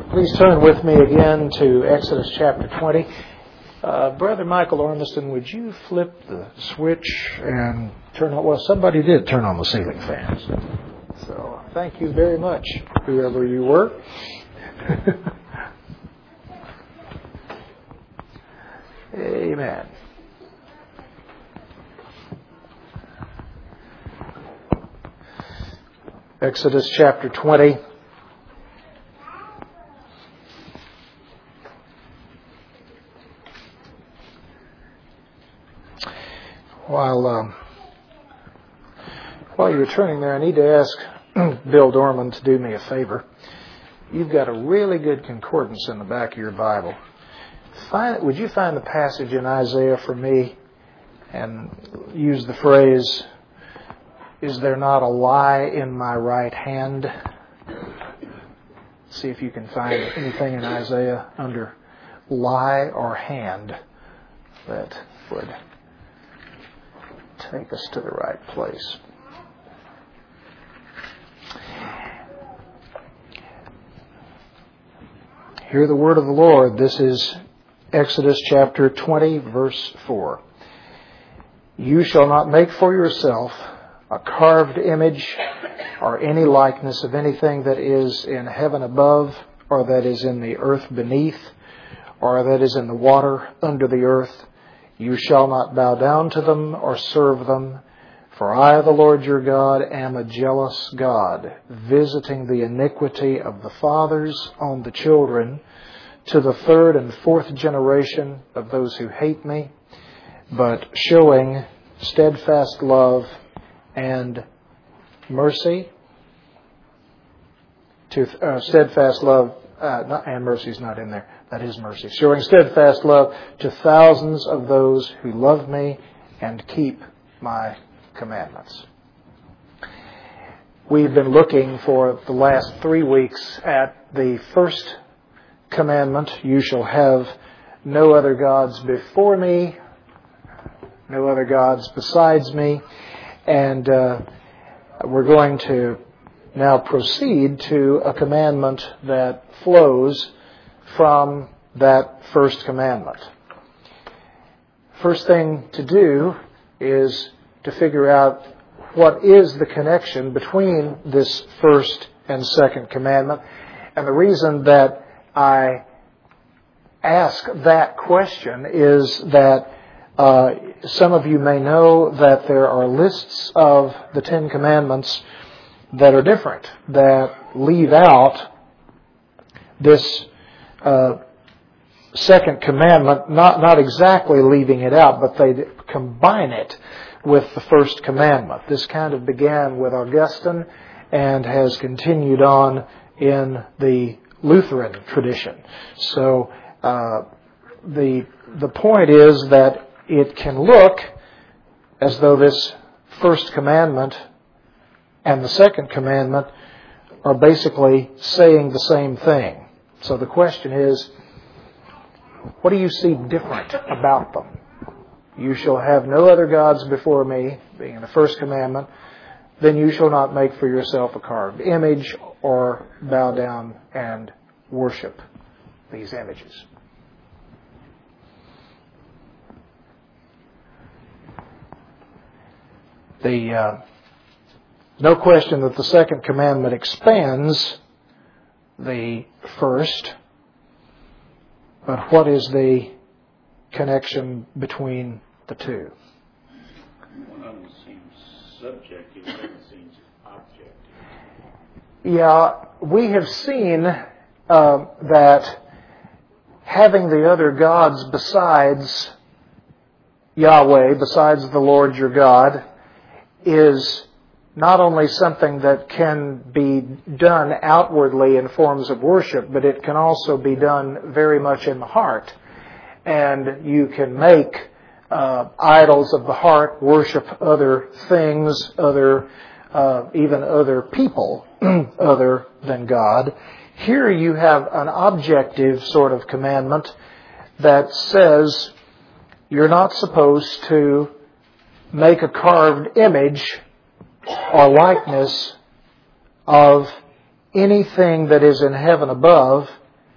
Please turn with me again to Exodus chapter 20. Brother Michael Ormiston, would you flip the switch and turn on... Well, somebody did turn on the ceiling fans. So thank you very much, whoever you were. Amen. Exodus chapter 20. While you're turning there, I need to ask Bill Dorman to do me a favor. You've got a really good concordance in the back of your Bible. Would you find the passage in Isaiah for me and use the phrase, "Is there not a lie in my right hand?" See if you can find anything in Isaiah under lie or hand that would take us to the right place. Hear the word of the Lord. This is Exodus chapter 20, verse 4. You shall not make for yourself a carved image or any likeness of anything that is in heaven above, or that is in the earth beneath, or that is in the water under the earth. You shall not bow down to them or serve them, for I, the Lord your God, am a jealous God, visiting the iniquity of the fathers on the children, to the third and fourth generation of those who hate me, but showing steadfast love and mercy to steadfast love. And mercy is not in there. That is mercy. Showing steadfast love to thousands of those who love me and keep my commandments. We've been looking for the last 3 weeks at the first commandment. You shall have no other gods before me, no other gods besides me. And we're going to now proceed to a commandment that flows from that first commandment. First thing to do is to figure out what is the connection between this first and second commandment. And the reason that I ask that question is that some of you may know that there are lists of the 10 Commandments that are different, that leave out this second commandment, not exactly leaving it out, but they combine it with the first commandment. This kind of began with Augustine and has continued on in the Lutheran tradition. So the point is that it can look as though this first commandment and the second commandment are basically saying the same thing. So the question is, what do you see different about them? You shall have no other gods before me, being in the first commandment. Then you shall not make for yourself a carved image or bow down and worship these images. No question that the second commandment expands the first, but what is the connection between the two? One of them seems subjective, the other seems objective. Yeah, we have seen that having the other gods besides Yahweh, besides the Lord your God, is not only something that can be done outwardly in forms of worship, but it can also be done very much in the heart. And you can make idols of the heart, worship other things, even other people other than God. Here you have an objective sort of commandment that says you're not supposed to make a carved image or likeness of anything that is in heaven above,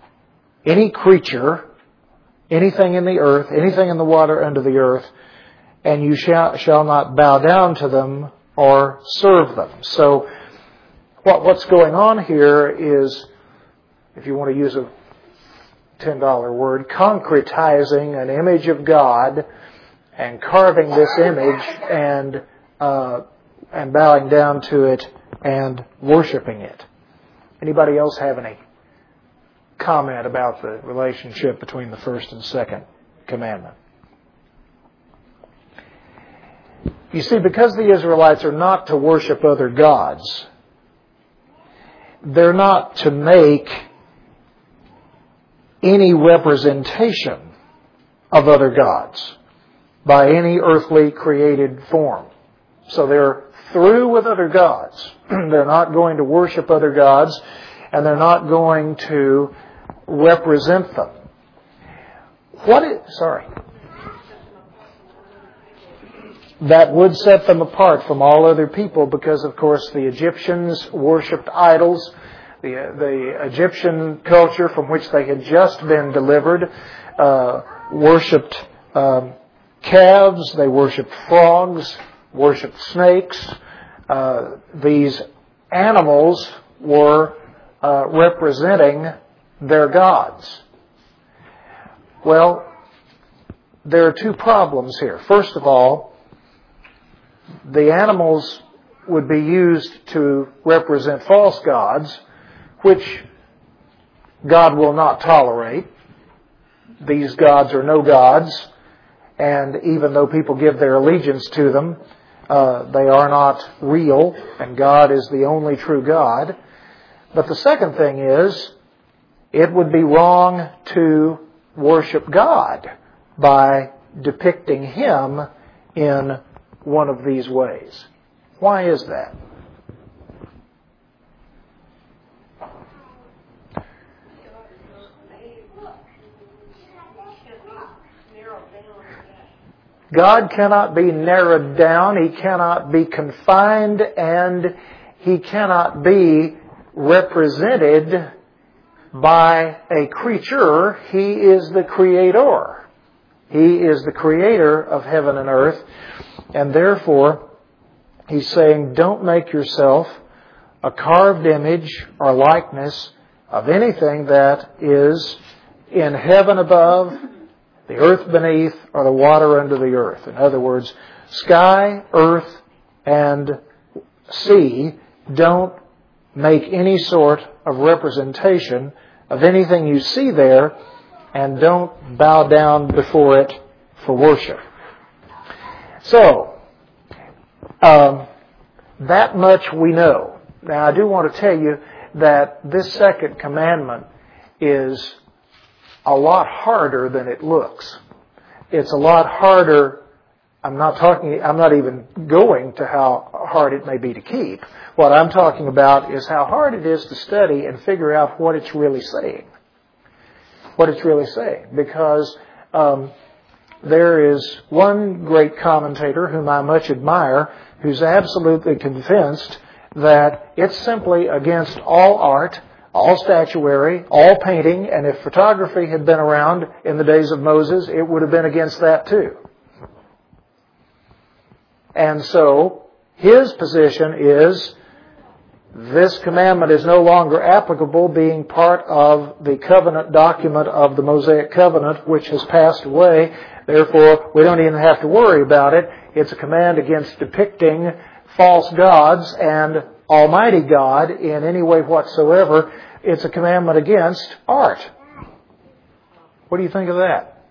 any creature, anything in the earth, anything in the water under the earth, and you shall not bow down to them or serve them. So what's going on here is, if you want to use a $10 word, concretizing an image of God and carving this image and bowing down to it and worshiping it. Anybody else have any comment about the relationship between the first and second commandment? You see, because the Israelites are not to worship other gods, they're not to make any representation of other gods by any earthly created form. So they're through with other gods. They're not going to worship other gods, and they're not going to represent them. That would set them apart from all other people, because, of course, the Egyptians worshipped idols. The Egyptian culture from which they had just been delivered worshipped calves. They worshipped frogs, worshipped snakes. These animals were representing their gods. Well, there are two problems here. First of all, the animals would be used to represent false gods, which God will not tolerate. These gods are no gods, and even though people give their allegiance to them, they are not real, and God is the only true God. But the second thing is, it would be wrong to worship God by depicting Him in one of these ways. Why is that? God cannot be narrowed down, He cannot be confined, and He cannot be represented by a creature. He is the Creator. He is the Creator of heaven and earth, and therefore He's saying, don't make yourself a carved image or likeness of anything that is in heaven above, the earth beneath, or the water under the earth. In other words, sky, earth, and sea don't make any sort of representation of anything you see there, and don't bow down before it for worship. So, that much we know. Now, I do want to tell you that this second commandment is a lot harder than it looks. It's a lot harder. I'm not even going to how hard it may be to keep. What I'm talking about is how hard it is to study and figure out what it's really saying. What it's really saying. Because there is one great commentator whom I much admire who's absolutely convinced that it's simply against all art, all statuary, all painting, and if photography had been around in the days of Moses, it would have been against that too. And so, his position is, this commandment is no longer applicable, being part of the covenant document of the Mosaic covenant, which has passed away. Therefore, we don't even have to worry about it. It's a command against depicting false gods and Almighty God in any way whatsoever. It's a commandment against art. What do you think of that?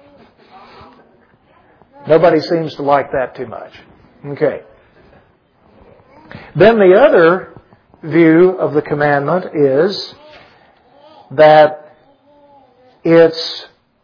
Nobody seems to like that too much. Okay. Then the other view of the commandment is that it's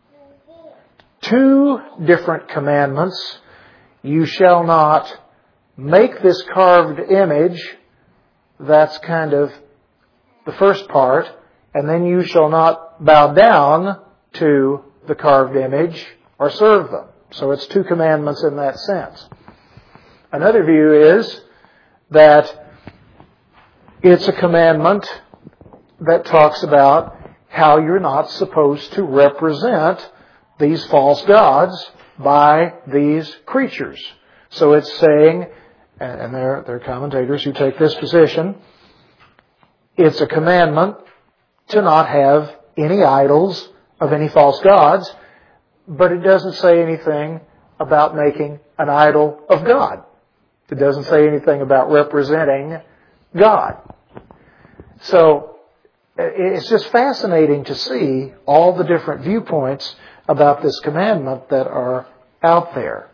two different commandments. You shall not make this carved image. That's kind of the first part. And then you shall not bow down to the carved image or serve them. So it's two commandments in that sense. Another view is that it's a commandment that talks about how you're not supposed to represent these false gods by these creatures. So it's saying, and there are commentators who take this position, it's a commandment to not have any idols of any false gods, but it doesn't say anything about making an idol of God. It doesn't say anything about representing God. So it's just fascinating to see all the different viewpoints about this commandment that are out there.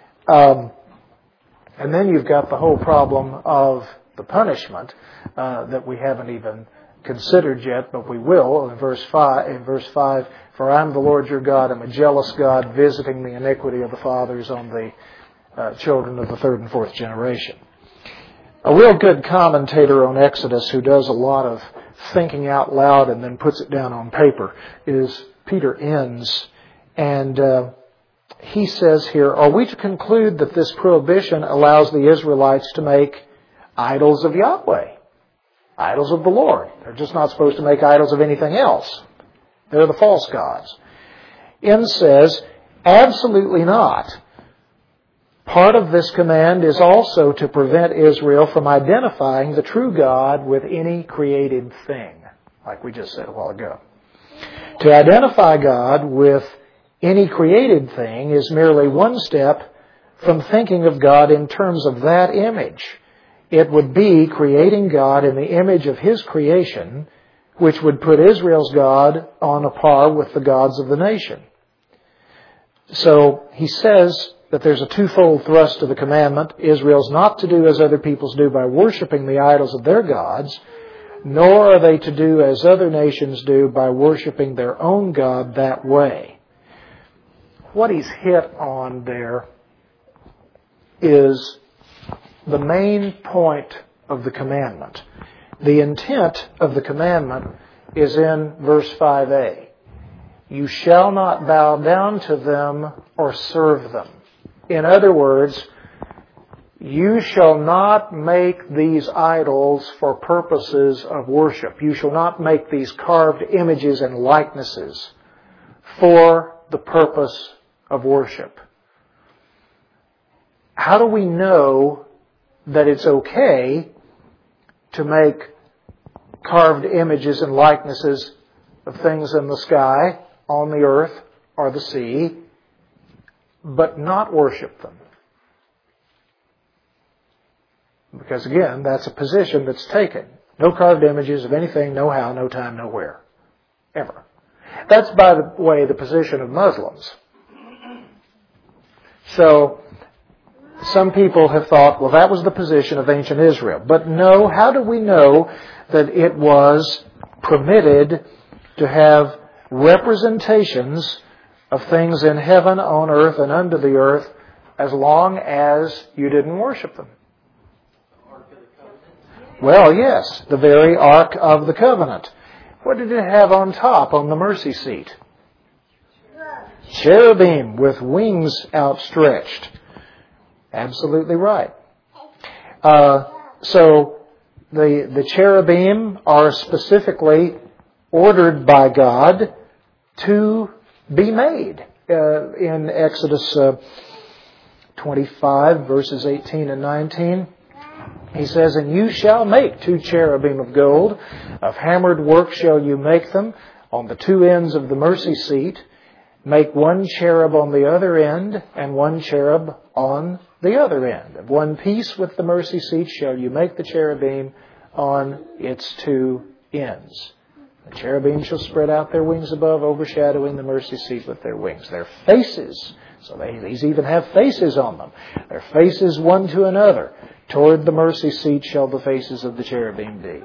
And then you've got the whole problem of the punishment that we haven't even considered yet, but we will in verse 5. For I am the Lord your God, I'm a jealous God, visiting the iniquity of the fathers on the children of the third and fourth generation. A real good commentator on Exodus who does a lot of thinking out loud and then puts it down on paper is Peter Enns. And he says here, are we to conclude that this prohibition allows the Israelites to make idols of Yahweh? Idols of the Lord. They're just not supposed to make idols of anything else. They're the false gods. Enns says, absolutely not. Part of this command is also to prevent Israel from identifying the true God with any created thing, like we just said a while ago. To identify God with any created thing is merely one step from thinking of God in terms of that image. It would be creating God in the image of His creation, which would put Israel's God on a par with the gods of the nation. So he says that there's a twofold thrust to the commandment. Israel's not to do as other peoples do by worshiping the idols of their gods, nor are they to do as other nations do by worshiping their own God that way. What he's hit on there is the main point of the commandment. The intent of the commandment is in verse 5a. You shall not bow down to them or serve them. In other words, you shall not make these idols for purposes of worship. You shall not make these carved images and likenesses for the purpose of worship. How do we know that it's okay to make carved images and likenesses of things in the sky, on the earth, or the sea, but not worship them? Because again, that's a position that's taken. No carved images of anything, no how, no time, nowhere. Ever. That's, by the way, the position of Muslims. So, some people have thought, well, that was the position of ancient Israel. But no, how do we know that it was permitted to have representations of things in heaven, on earth, and under the earth, as long as you didn't worship them? Well, yes, the very Ark of the Covenant. What did it have on top, on the mercy seat? Cherubim with wings outstretched. Absolutely right. So the cherubim are specifically ordered by God to be made. In Exodus 25, verses 18 and 19, he says, and you shall make 2 cherubim of gold. Of hammered work shall you make them on the 2 ends of the mercy seat. Make 1 cherub on the other end and 1 cherub on the other end. Of one piece with the mercy seat shall you make the cherubim on its 2 ends. The cherubim shall spread out their wings above, overshadowing the mercy seat with their wings. Their faces, so these even have faces on them. Their faces one to another. Toward the mercy seat shall the faces of the cherubim be.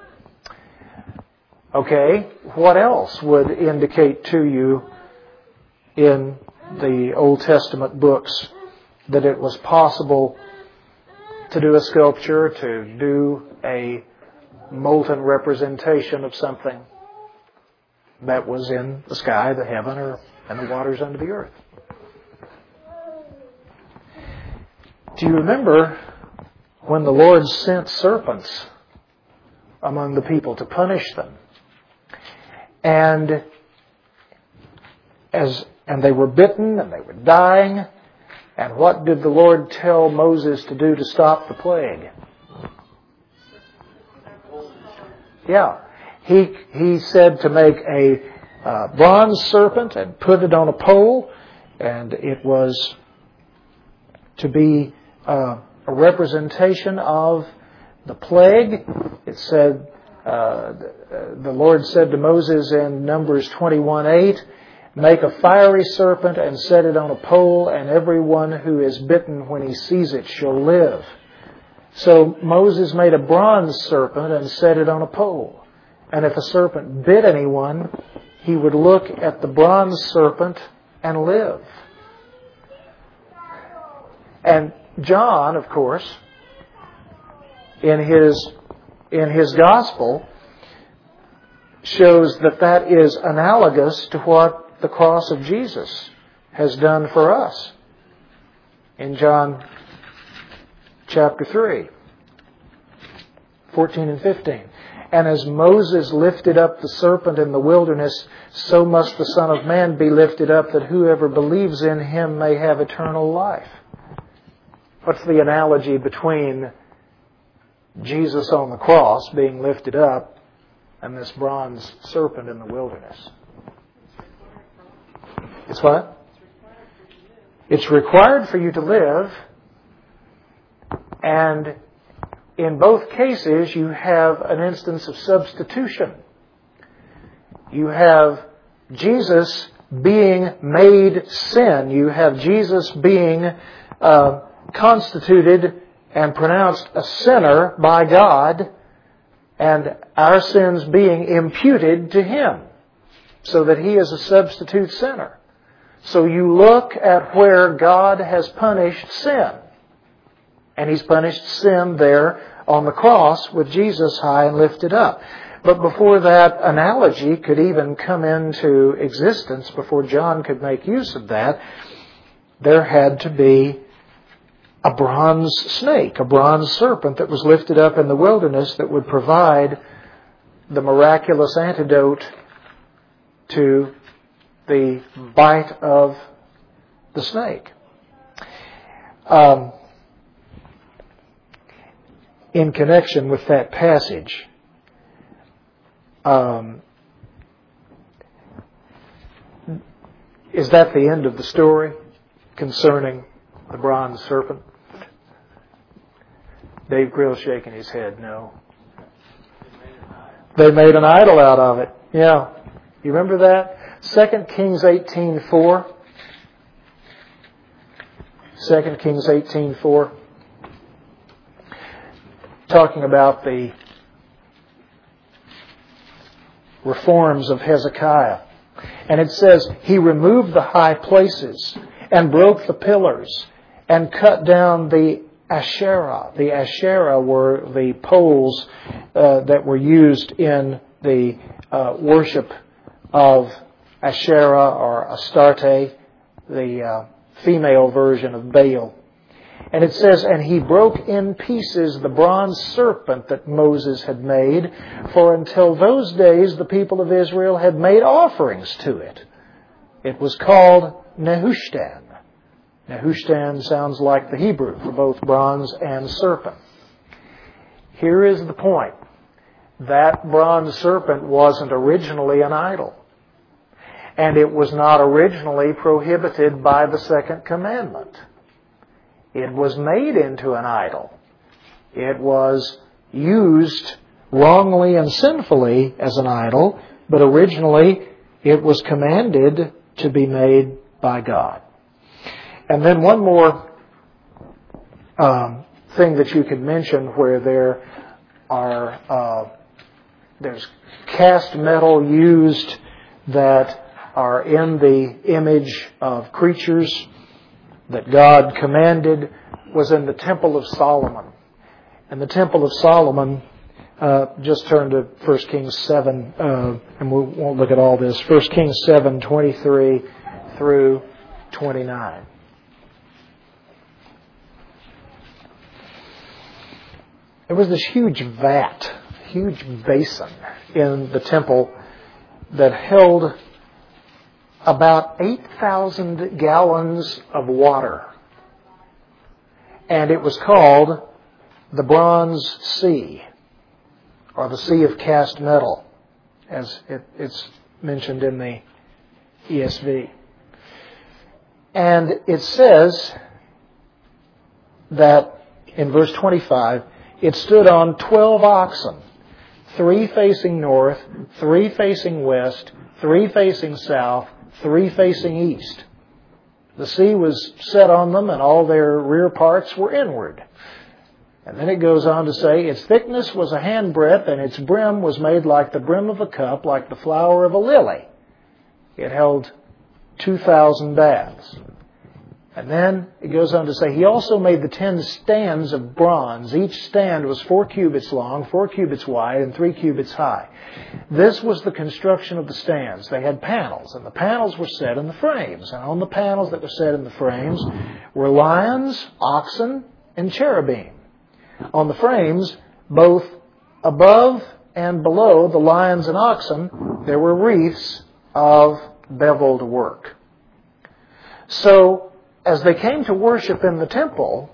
Okay, what else would indicate to you in the Old Testament books that it was possible to do a sculpture, to do a molten representation of something that was in the sky, the heaven, or in the waters under the earth? Do you remember when the Lord sent serpents among the people to punish them? And they were bitten and they were dying. And what did the Lord tell Moses to do to stop the plague? Yeah. He said to make a bronze serpent and put it on a pole. And it was to be a representation of the plague. It said, the Lord said to Moses in Numbers 21:8, make a fiery serpent and set it on a pole, and everyone who is bitten when he sees it shall live. So Moses made a bronze serpent and set it on a pole. And if a serpent bit anyone, he would look at the bronze serpent and live. And John, of course, in his gospel, shows that is analogous to what the cross of Jesus has done for us. In John chapter 3, 14 and 15. And as Moses lifted up the serpent in the wilderness, so must the Son of Man be lifted up, that whoever believes in him may have eternal life. What's the analogy between Jesus on the cross being lifted up and this bronze serpent in the wilderness? It's what? It's required for you to live, and in both cases you have an instance of substitution. You have Jesus being made sin. You have Jesus being constituted and pronounced a sinner by God, and our sins being imputed to Him, so that He is a substitute sinner. So you look at where God has punished sin. And He's punished sin there on the cross with Jesus high and lifted up. But before that analogy could even come into existence, before John could make use of that, there had to be a bronze snake, a bronze serpent that was lifted up in the wilderness that would provide the miraculous antidote to the bite of the snake. In connection with that passage, is that the end of the story concerning the bronze serpent? Dave Grill's shaking his head, no. They made an idol out of it. Yeah. You remember that? 2 Kings 18:4. 2 Kings 18:4. Talking about the reforms of Hezekiah. And it says, he removed the high places and broke the pillars and cut down the Asherah. The Asherah were the poles that were used in the worship of Asherah or Astarte, the female version of Baal. And it says, and he broke in pieces the bronze serpent that Moses had made, for until those days the people of Israel had made offerings to it. It was called Nehushtan. Nehushtan sounds like the Hebrew for both bronze and serpent. Here is the point. That bronze serpent wasn't originally an idol. And it was not originally prohibited by the second commandment. It was made into an idol. It was used wrongly and sinfully as an idol, but originally it was commanded to be made by God. And then one more thing that you could mention where there's cast metal used that are in the image of creatures that God commanded was in the Temple of Solomon. And the Temple of Solomon, just turn to 1 Kings 7, and we won't look at all this. 1 Kings 7, 23 through 29. There was this huge vat, huge basin in the temple that held about 8,000 gallons of water. And it was called the Bronze Sea, or the Sea of Cast Metal, as it's mentioned in the ESV. And it says that in verse 25, it stood on 12 oxen, 3 facing north, 3 facing west, 3 facing south, 3 facing east. The sea was set on them, and all their rear parts were inward. And then it goes on to say, its thickness was a handbreadth, and its brim was made like the brim of a cup, like the flower of a lily. It held 2,000 baths. And then it goes on to say, he also made the 10 stands of bronze. Each stand was 4 cubits long, 4 cubits wide, and 3 cubits high. This was the construction of the stands. They had panels, and the panels were set in the frames. And on the panels that were set in the frames were lions, oxen, and cherubim. On the frames, both above and below the lions and oxen, there were wreaths of beveled work. So, as they came to worship in the temple,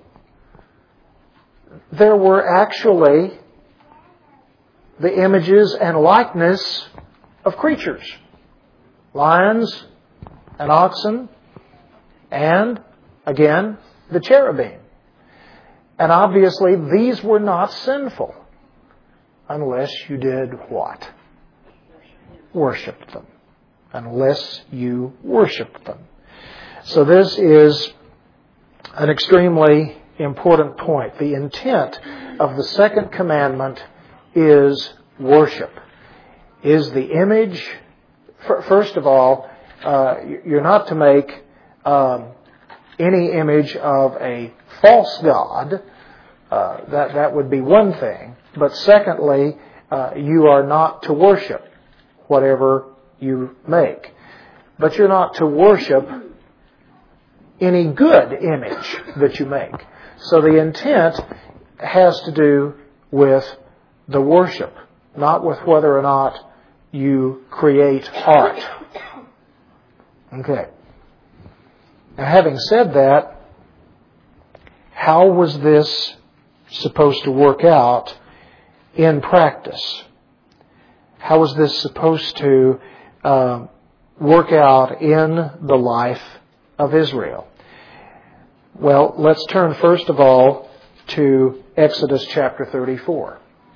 there were actually the images and likeness of creatures. Lions and oxen, and, again, the cherubim. And obviously, these were not sinful, unless you did what? Worshipped them. Unless you worshipped them. So this is an extremely important point. The intent of the second commandment is worship. Is the image, first of all, you're not to make any image of a false god. That would be one thing. But secondly, you are not to worship whatever you make. But you're not to worship any good image that you make. So the intent has to do with the worship, not with whether or not you create art. Okay. Now, having said that, how was this supposed to work out in practice? How was this supposed to work out in the life of Israel? Well, let's turn first of all to Exodus chapter 34.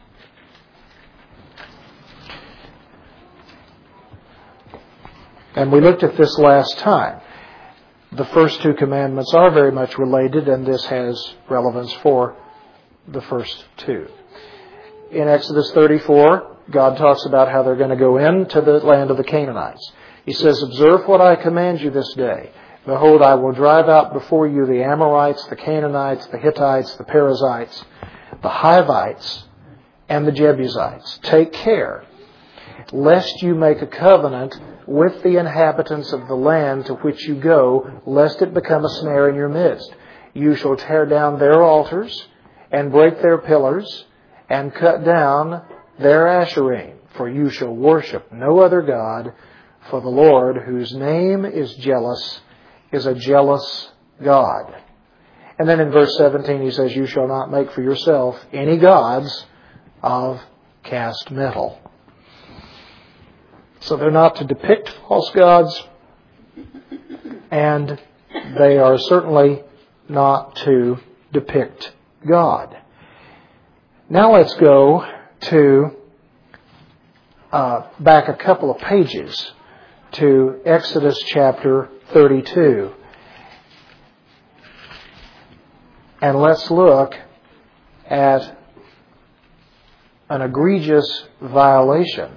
And we looked at this last time. The first 2 commandments are very much related, and this has relevance for the first 2. In Exodus 34, God talks about how they're going to go into the land of the Canaanites. He says, observe what I command you this day. Behold, I will drive out before you the Amorites, the Canaanites, the Hittites, the Perizzites, the Hivites, and the Jebusites. Take care, lest you make a covenant with the inhabitants of the land to which you go, lest it become a snare in your midst. You shall tear down their altars, and break their pillars, and cut down their Asherim. For you shall worship no other God, for the Lord, whose name is jealous, is a jealous God. And then in verse 17 he says, you shall not make for yourself any gods of cast metal. So they're not to depict false gods, and they are certainly not to depict God. Now let's go to back a couple of pages to Exodus chapter 32. And let's look at an egregious violation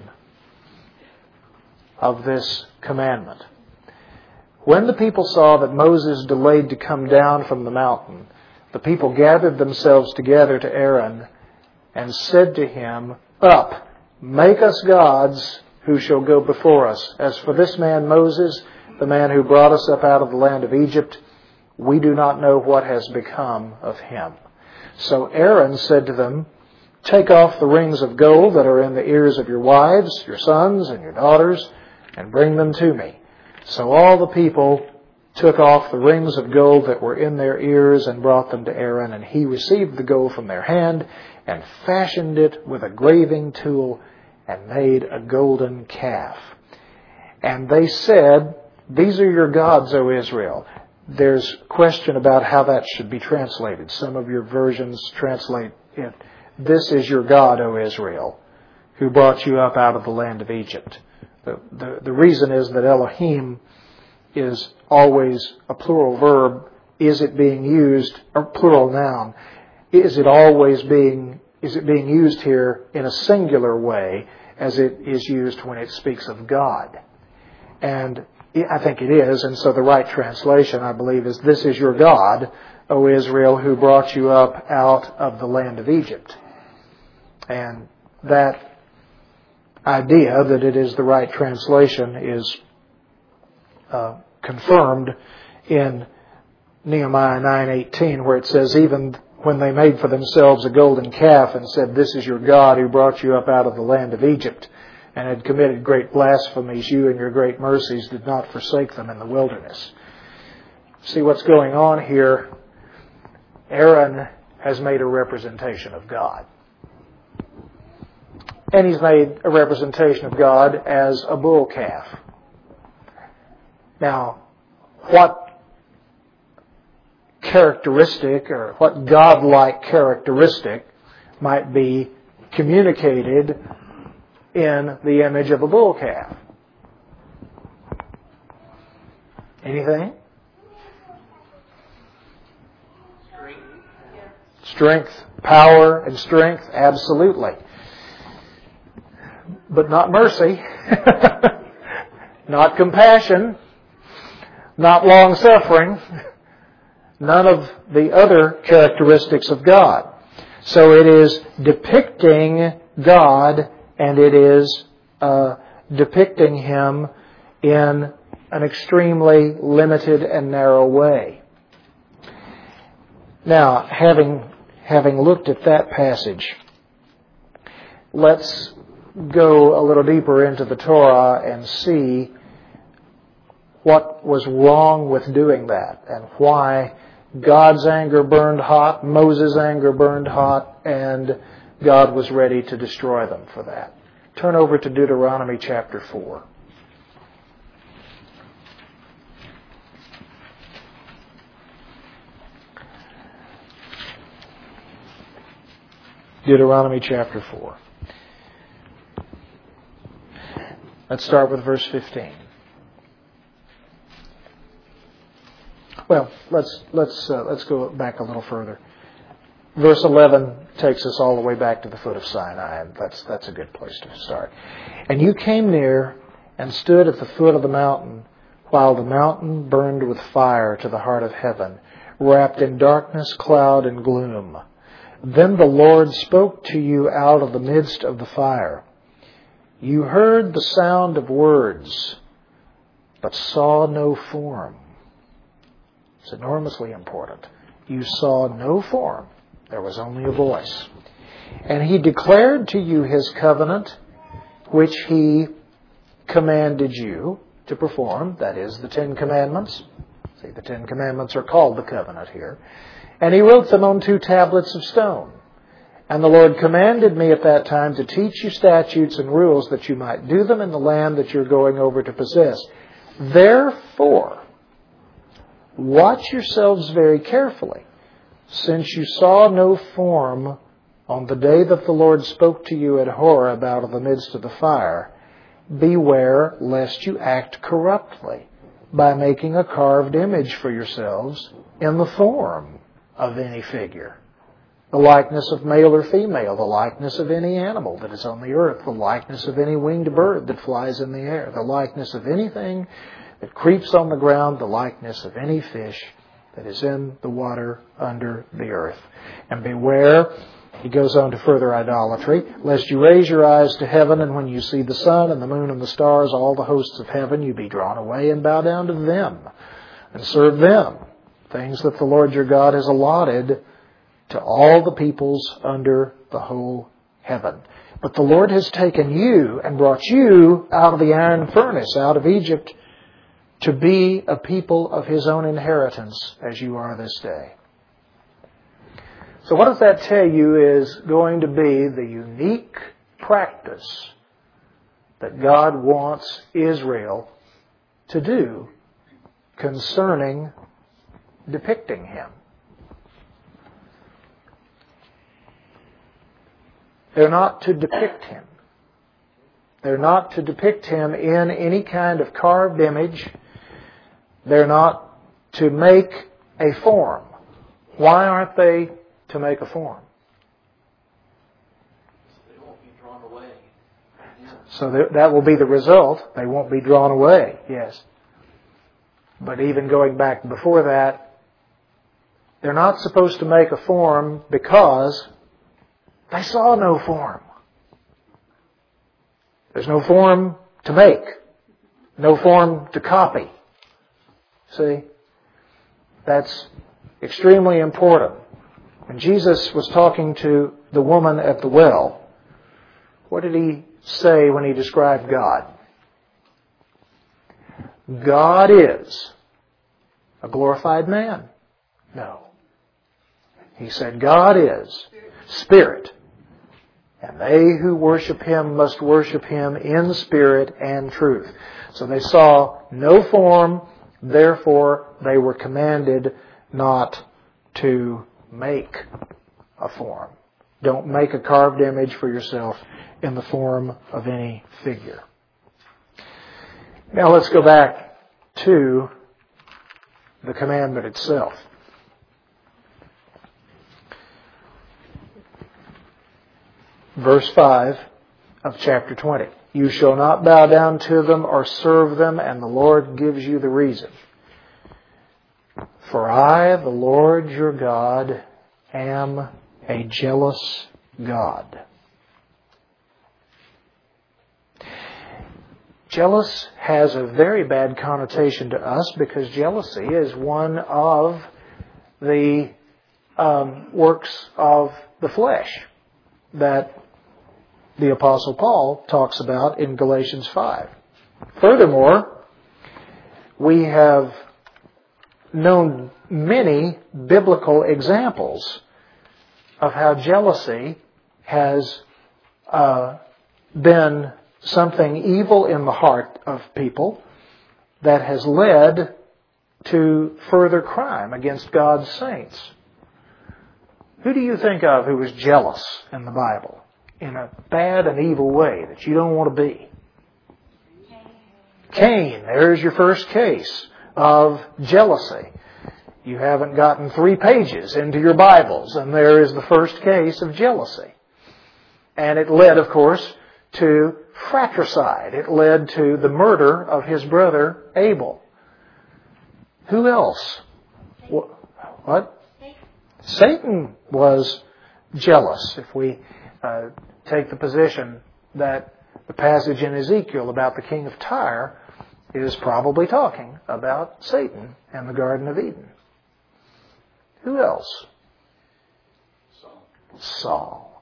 of this commandment. When the people saw that Moses delayed to come down from the mountain, the people gathered themselves together to Aaron and said to him, Up, make us gods who shall go before us. As for this man Moses, the man who brought us up out of the land of Egypt, we do not know what has become of him. So Aaron said to them, take off the rings of gold that are in the ears of your wives, your sons, and your daughters, and bring them to me." So all the people took off the rings of gold that were in their ears and brought them to Aaron, and he received the gold from their hand and fashioned it with a graving tool and made a golden calf. And they said, "These are your gods, O Israel." There's question about how that should be translated. Some of your versions translate it, "This is your God, O Israel, who brought you up out of the land of Egypt." The reason is that Elohim is always a plural verb. Is it being used, or plural noun? Is it being used here in a singular way as it is used when it speaks of God? And I think it is, and so the right translation, I believe, is, "This is your God, O Israel, who brought you up out of the land of Egypt." And that idea that it is the right translation is confirmed in Nehemiah 9:18, where it says, "Even when they made for themselves a golden calf and said, 'This is your God who brought you up out of the land of Egypt,' and had committed great blasphemies, you and your great mercies did not forsake them in the wilderness." See what's going on here? Aaron has made a representation of God. And he's made a representation of God as a bull calf. Now, what characteristic or what God-like characteristic might be communicated in the image of a bull calf? Anything? Strength, power, and strength, absolutely. But not mercy, not compassion, not long-suffering, none of the other characteristics of God. So it is depicting God, and it is depicting Him in an extremely limited and narrow way. Now, having looked at that passage, let's go a little deeper into the Torah and see what was wrong with doing that and why God's anger burned hot, Moses' anger burned hot, and God was ready to destroy them for that. Turn over to Deuteronomy chapter 4. Deuteronomy chapter 4. Let's start with verse 15. Well, let's go back a little further. Verse 11 takes us all the way back to the foot of Sinai, and that's a good place to start. "And you came near and stood at the foot of the mountain, while the mountain burned with fire to the heart of heaven, wrapped in darkness, cloud, and gloom. Then the Lord spoke to you out of the midst of the fire. You heard the sound of words, but saw no form." It's enormously important. You saw no form. There was only a voice. "And He declared to you His covenant, which He commanded you to perform." That is, the 10 Commandments. See, the 10 Commandments are called the covenant here. "And He wrote them on 2 tablets of stone. And the Lord commanded me at that time to teach you statutes and rules that you might do them in the land that you're going over to possess. Therefore, watch yourselves very carefully, since you saw no form on the day that the Lord spoke to you at Horeb out of the midst of the fire. Beware lest you act corruptly by making a carved image for yourselves in the form of any figure, the likeness of male or female, the likeness of any animal that is on the earth, the likeness of any winged bird that flies in the air, the likeness of anything that creeps on the ground, the likeness of any fish that is in the water under the earth. And beware," he goes on to further idolatry, "lest you raise your eyes to heaven, and when you see the sun and the moon and the stars, all the hosts of heaven, you be drawn away and bow down to them and serve them, things that the Lord your God has allotted to all the peoples under the whole heaven. But the Lord has taken you and brought you out of the iron furnace, out of Egypt, to be a people of His own inheritance as you are this day. So what does that tell you is going to be the unique practice that God wants Israel to do concerning depicting Him? They're not to depict Him. They're not to depict Him in any kind of carved image. They're not to make a form. Why aren't they to make a form? They won't be drawn away. So that will be the result. They won't be drawn away, yes. But even going back before that, they're not supposed to make a form because they saw no form. There's no form to make. No form to copy. See? That's extremely important. When Jesus was talking to the woman at the well, what did He say when He described God? God is a glorified man. No. He said God is Spirit. And they who worship Him must worship Him in spirit and truth. So they saw no form, therefore they were commanded not to make a form. Don't make a carved image for yourself in the form of any figure. Now let's go back to the commandment itself. Verse 5 of chapter 20. You shall not bow down to them or serve them, and the Lord gives you the reason. For I, the Lord your God, am a jealous God. Jealous has a very bad connotation to us because jealousy is one of the works of the flesh that the Apostle Paul talks about in Galatians 5. Furthermore, we have known many biblical examples of how jealousy has been something evil in the heart of people that has led to further crime against God's saints. Who do you think of who was jealous in the Bible in a bad and evil way that you don't want to be? Cain. There's your first case of jealousy. You haven't gotten 3 pages into your Bibles, and there is the first case of jealousy. And it led, of course, to fratricide. It led to the murder of his brother Abel. Who else? What? Satan was jealous. If we take the position that the passage in Ezekiel about the king of Tyre is probably talking about Satan and the Garden of Eden. Who else? Saul.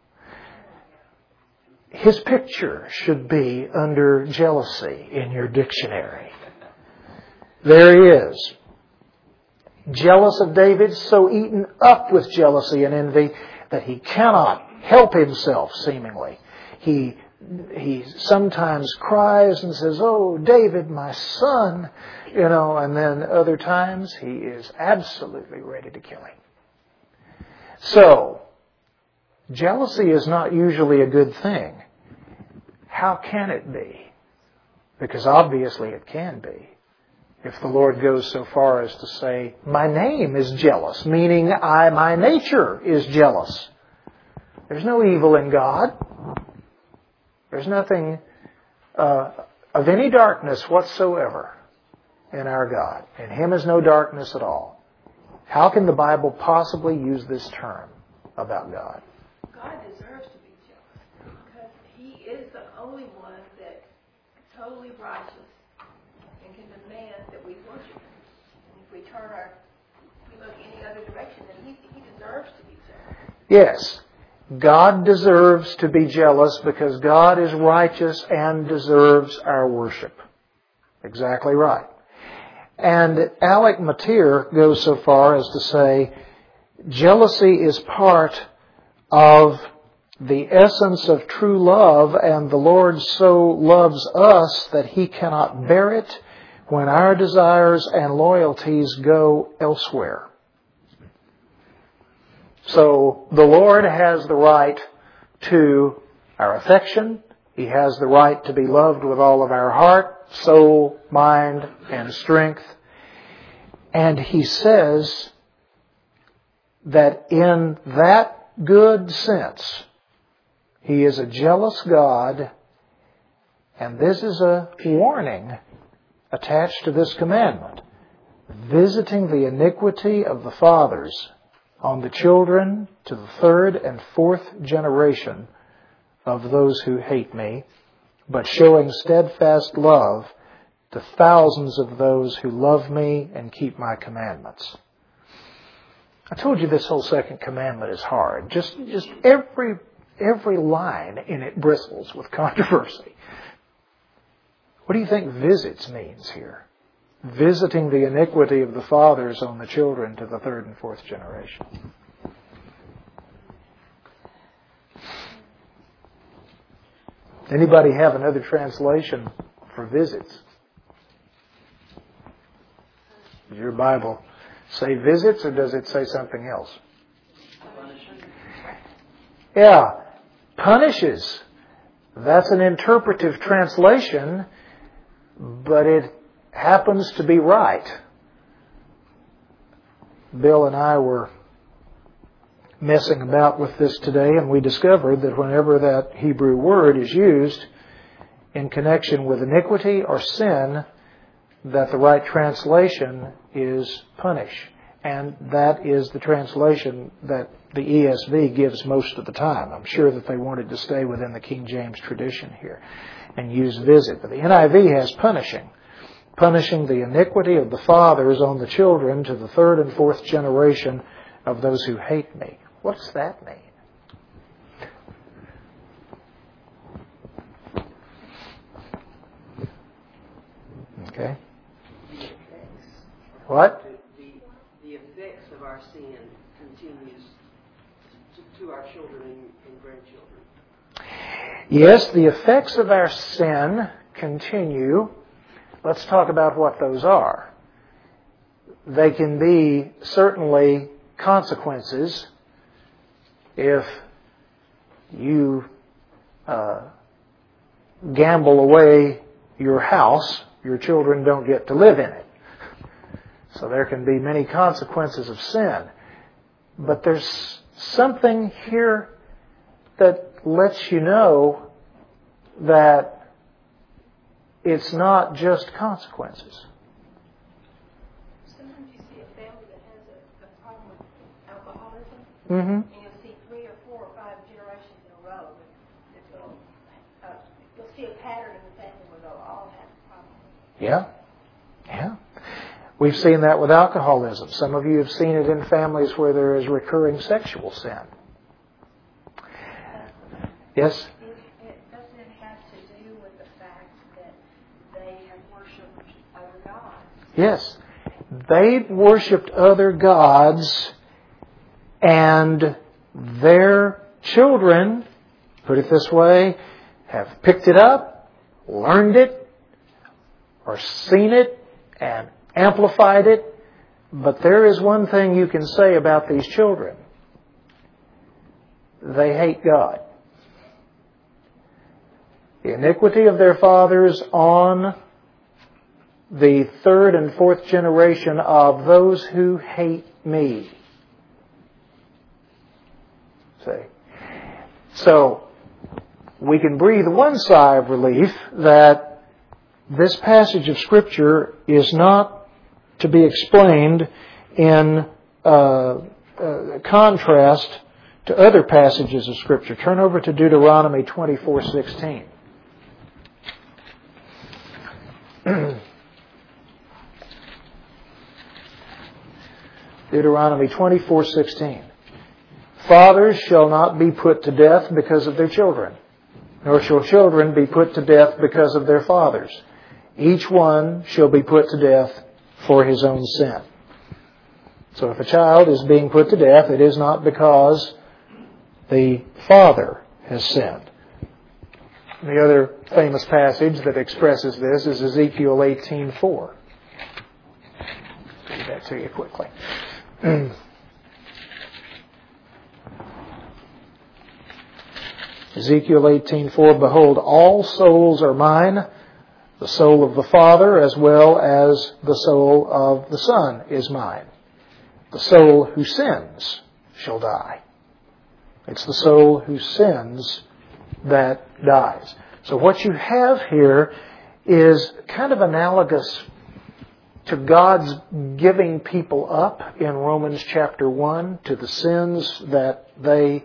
His picture should be under jealousy in your dictionary. There he is. Jealous of David, so eaten up with jealousy and envy that he cannot help himself, seemingly. He sometimes cries and says, "Oh, David, my son," and then other times he is absolutely ready to kill him. So, jealousy is not usually a good thing. How can it be? Because obviously it can be. If the Lord goes so far as to say, "My name is jealous," meaning my nature is jealous. There's no evil in God. There's nothing of any darkness whatsoever in our God. In Him is no darkness at all. How can the Bible possibly use this term about God? God deserves to be jealous because He is the only one that is totally righteous and can demand that we worship Him. And if we look any other direction, then He deserves to be jealous. Yes. God deserves to be jealous because God is righteous and deserves our worship. Exactly right. And Alec Motyer goes so far as to say, jealousy is part of the essence of true love, and the Lord so loves us that He cannot bear it when our desires and loyalties go elsewhere. So the Lord has the right to our affection. He has the right to be loved with all of our heart, soul, mind, and strength. And He says that in that good sense, He is a jealous God, and this is a warning attached to this commandment. Visiting the iniquity of the fathers on the children to the third and fourth generation of those who hate me, but showing steadfast love to thousands of those who love me and keep my commandments. I told you this whole second commandment is hard. Just every line in it bristles with controversy. What do you think visits means here? Visiting the iniquity of the fathers on the children to the third and fourth generation. Anybody have another translation for visits? Does your Bible say visits, or does it say something else? Yeah, punishes. That's an interpretive translation, but it happens to be right. Bill and I were messing about with this today, and we discovered that whenever that Hebrew word is used in connection with iniquity or sin, that the right translation is punish. And that is the translation that the ESV gives most of the time. I'm sure that they wanted to stay within the King James tradition here and use visit. But the NIV has punishing. Punishing the iniquity of the fathers on the children to the third and fourth generation of those who hate me. What does that mean? Okay. What? The effects of our sin continues to our children and grandchildren. Yes, the effects of our sin continue. Let's talk about what those are. They can be certainly consequences. If you gamble away your house, your children don't get to live in it. So there can be many consequences of sin. But there's something here that lets you know that it's not just consequences. Sometimes you see a family that has a problem with alcoholism, Mm-hmm. and you'll see 3 or 4 or 5 generations in a row. You'll see a pattern in the family where they'll all have a problem. Yeah. Yeah. We've seen that with alcoholism. Some of you have seen it in families where there is recurring sexual sin. Yes? Doesn't it have to do with the fact that they have worshipped other gods? Yes. They've worshipped other gods, and their children, put it this way, have picked it up, learned it, or seen it, and amplified it. But there is one thing you can say about these children. They hate God. The iniquity of their fathers on the third and fourth generation of those who hate me. See? So, we can breathe one sigh of relief that this passage of Scripture is not to be explained in contrast to other passages of Scripture. Turn over to Deuteronomy 24:16. Deuteronomy 24:16. Fathers shall not be put to death because of their children, nor shall children be put to death because of their fathers. Each one shall be put to death for his own sin. So if a child is being put to death, it is not because the father has sinned. The other famous passage that expresses this is Ezekiel 18:4. Read that to you quickly. Ezekiel 18:4, Behold, all souls are mine. The soul of the Father as well as the soul of the Son is mine. The soul who sins shall die. It's the soul who sins that dies. So what you have here is kind of analogous to God's giving people up in Romans chapter 1 to the sins that they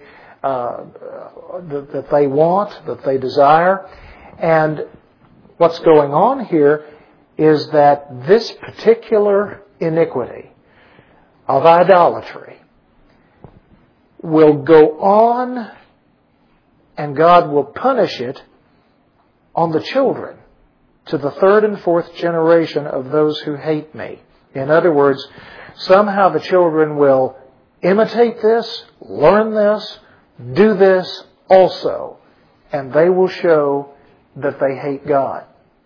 want, that they desire. And what's going on here is that this particular iniquity of idolatry will go on, and God will punish it on the children to the third and fourth generation of those who hate me. In other words, somehow the children will imitate this, learn this, do this also, and they will show that they hate God.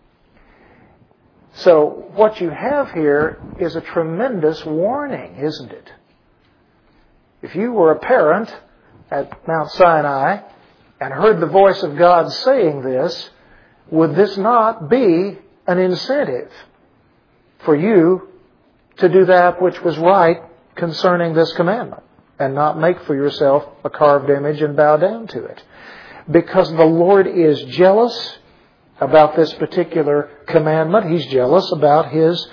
So what you have here is a tremendous warning, isn't it? If you were a parent at Mount Sinai and heard the voice of God saying this, would this not be an incentive for you to do that which was right concerning this commandment and not make for yourself a carved image and bow down to it? Because the Lord is jealous about this particular commandment. He's jealous about His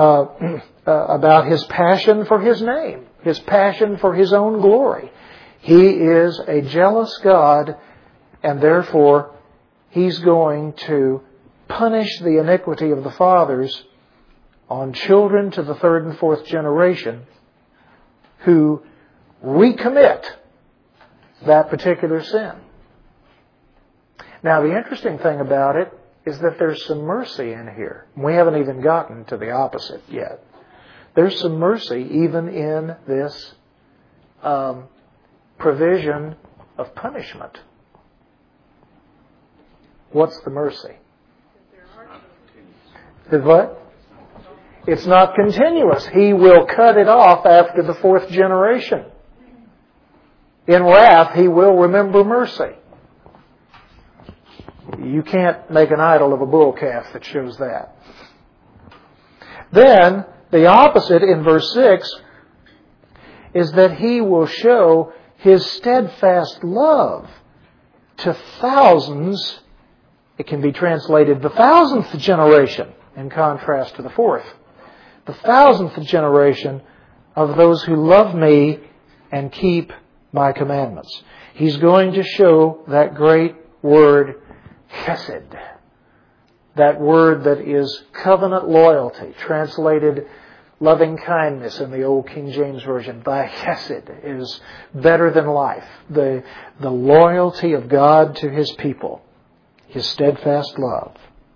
passion for His name, His passion for His own glory. He is a jealous God, and therefore He's going to punish the iniquity of the fathers on children to the third and fourth generation who recommit that particular sin. Now, the interesting thing about it is that there's some mercy in here. We haven't even gotten to the opposite yet. There's some mercy even in this provision of punishment. What's the mercy? The what? It's not continuous. He will cut it off after the fourth generation. In wrath, He will remember mercy. You can't make an idol of a bull calf that shows that. Then, the opposite in verse 6 is that He will show His steadfast love to thousands. It can be translated the thousandth generation in contrast to the fourth. The thousandth generation of those who love Me and keep My commandments. He's going to show that great word Chesed, that word that is covenant loyalty, translated loving kindness in the old King James Version. Thy Chesed is better than life. The loyalty of God to His people, His steadfast love.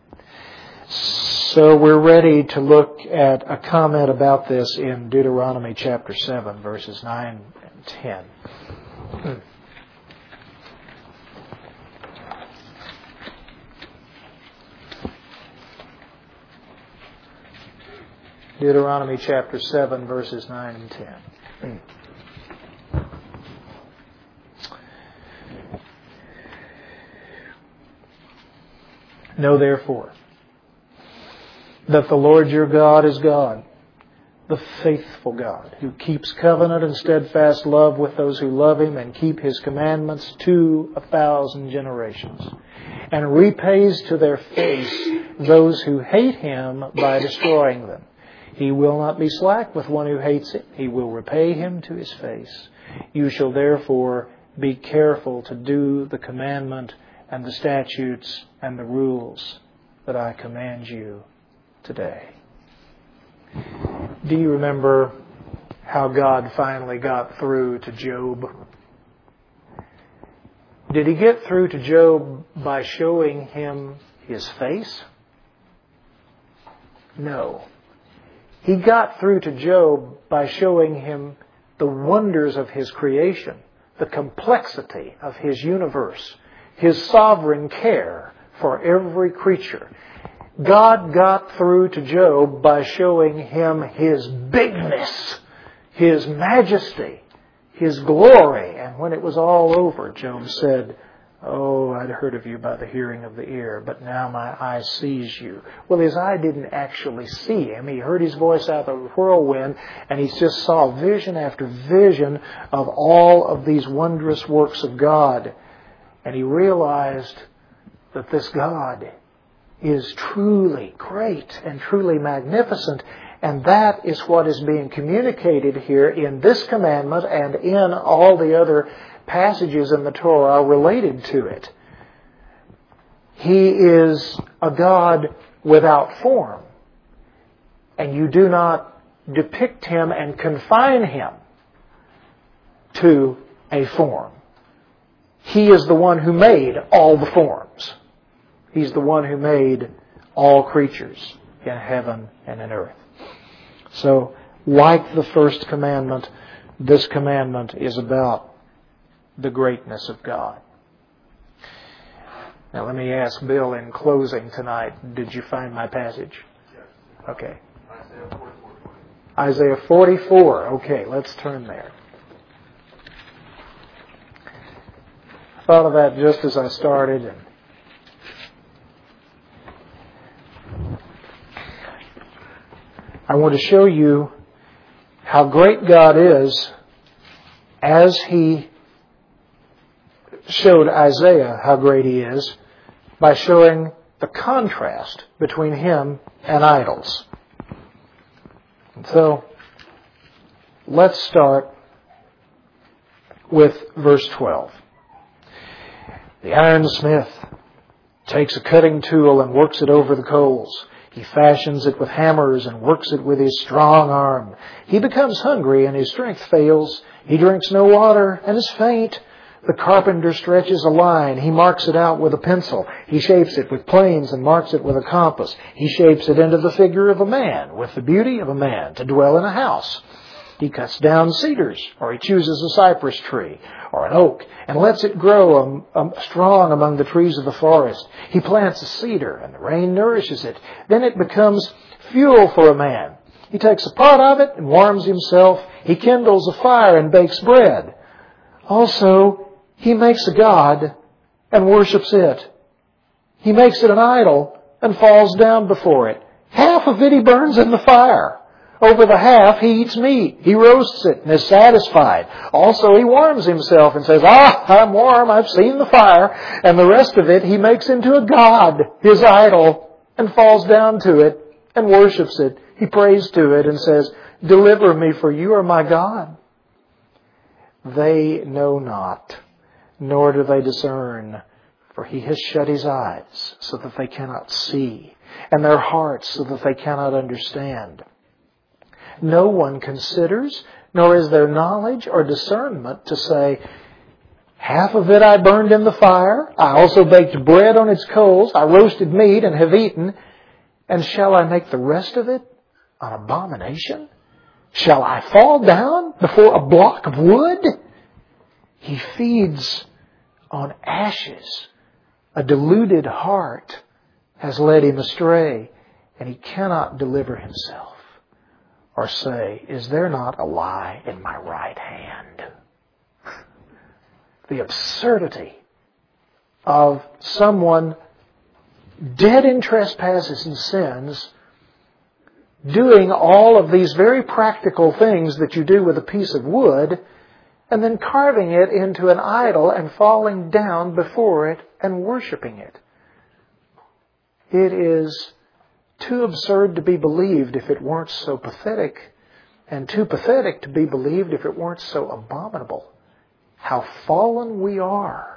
So we're ready to look at a comment about this in Deuteronomy chapter 7, verses 9 and 10. Deuteronomy chapter 7, verses 9 and 10. Know therefore that the Lord your God is God, the faithful God, who keeps covenant and steadfast love with those who love Him and keep His commandments to 1,000 generations, and repays to their face those who hate Him by destroying them. He will not be slack with one who hates Him. He will repay him to his face. You shall therefore be careful to do the commandment and the statutes and the rules that I command you today. Do you remember how God finally got through to Job Did He get through to Job by showing him His face? No. He got through to Job by showing him the wonders of His creation, the complexity of His universe, His sovereign care for every creature. God got through to Job by showing him His bigness, His majesty, His glory. And when it was all over, Job said, "Oh, I'd heard of you by the hearing of the ear, but now my eye sees you." Well, his eye didn't actually see Him. He heard His voice out of the whirlwind, and he just saw vision after vision of all of these wondrous works of God. And he realized that this God is truly great and truly magnificent. And that is what is being communicated here in this commandment and in all the other passages in the Torah related to it. He is a God without form. And you do not depict Him and confine Him to a form. He is the one who made all the forms. He's the one who made all creatures in heaven and in earth. So, like the first commandment, this commandment is about the greatness of God. Now let me ask Bill in closing tonight, did you find my passage? Yes. Okay. Isaiah 44:20. Isaiah 44. Okay, let's turn there. I thought of that just as I started. And I want to show you how great God is as He showed Isaiah how great He is by showing the contrast between Him and idols. And so, let's start with verse 12. The ironsmith takes a cutting tool and works it over the coals. He fashions it with hammers and works it with his strong arm. He becomes hungry and his strength fails. He drinks no water and is faint. The carpenter stretches a line. He marks it out with a pencil. He shapes it with planes and marks it with a compass. He shapes it into the figure of a man, with the beauty of a man, to dwell in a house. He cuts down cedars, or he chooses a cypress tree, or an oak, and lets it grow strong among the trees of the forest. He plants a cedar, and the rain nourishes it. Then it becomes fuel for a man. He takes a part of it and warms himself. He kindles a fire and bakes bread. Also, he makes a god and worships it. He makes it an idol and falls down before it. Half of it he burns in the fire. Over the half, he eats meat. He roasts it and is satisfied. Also, he warms himself and says, I'm warm, I've seen the fire. And the rest of it he makes into a god, his idol, and falls down to it and worships it. He prays to it and says, deliver me, for you are my God. They know not, nor do they discern, for he has shut his eyes so that they cannot see, and their hearts so that they cannot understand. No one considers, nor is there knowledge or discernment to say, half of it I burned in the fire, I also baked bread on its coals, I roasted meat and have eaten, and shall I make the rest of it an abomination? Shall I fall down before a block of wood? He feeds on ashes. A deluded heart has led him astray, and he cannot deliver himself. Or say, is there not a lie in my right hand? The absurdity of someone dead in trespasses and sins doing all of these very practical things that you do with a piece of wood, and then carving it into an idol and falling down before it and worshiping it. It is too absurd to be believed if it weren't so pathetic, and too pathetic to be believed if it weren't so abominable. How fallen we are.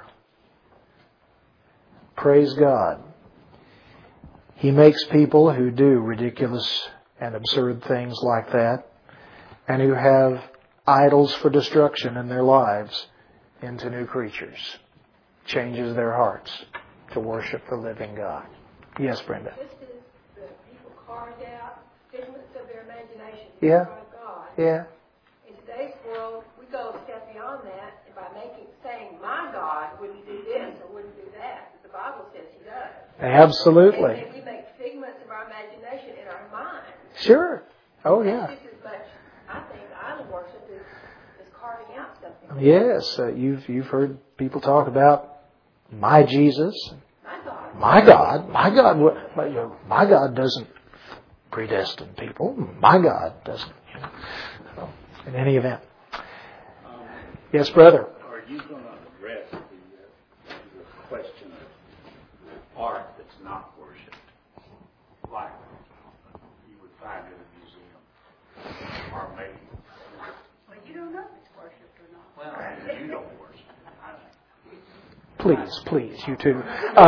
Praise God. He makes people who do ridiculous and absurd things like that, and who have idols for destruction in their lives, into new creatures. changes their hearts to worship the living God. Yes, Brenda. Just as the people carved out figments of their imagination Yeah. from God, Yeah. in today's world, we go a step beyond that and by saying, my God wouldn't do this or wouldn't do that. The Bible says He does. Absolutely. And we make figments of our imagination in our mind. Sure. Oh, yeah. Just as much, I think, idol worship is carving out something. Yes. You've heard people talk about my Jesus. My God. My God. My God doesn't predestine people. My God doesn't. So, in any event. Yes, brother. Are you going to address the question of art that's not worshipped, like you would find in a museum, or maybe? Well, you don't know if it's worshipped or not. Well, you don't worship it. Please, you too.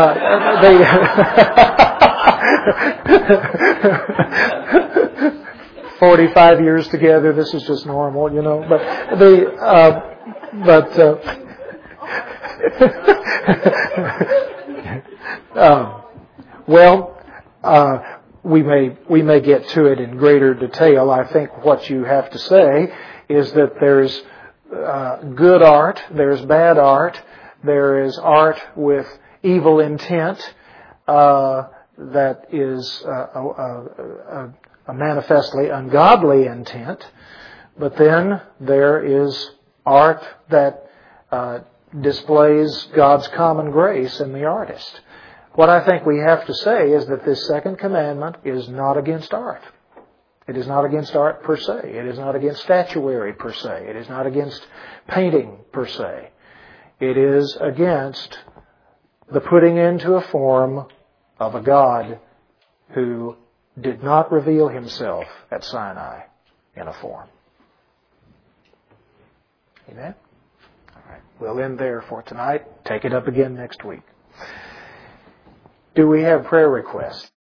45 years together, this is just normal, you know. We may get to it in greater detail. I think what you have to say is that there's good art, there's bad art, there is art with evil intent that is a manifestly ungodly intent, but then there is art that displays God's common grace in the artist. What I think we have to say is that this second commandment is not against art. It is not against art per se. It is not against statuary per se. It is not against painting per se. It is against the putting into a form of a God who did not reveal Himself at Sinai in a form. Amen? All right. We'll end there for tonight. Take it up again next week. Do we have prayer requests?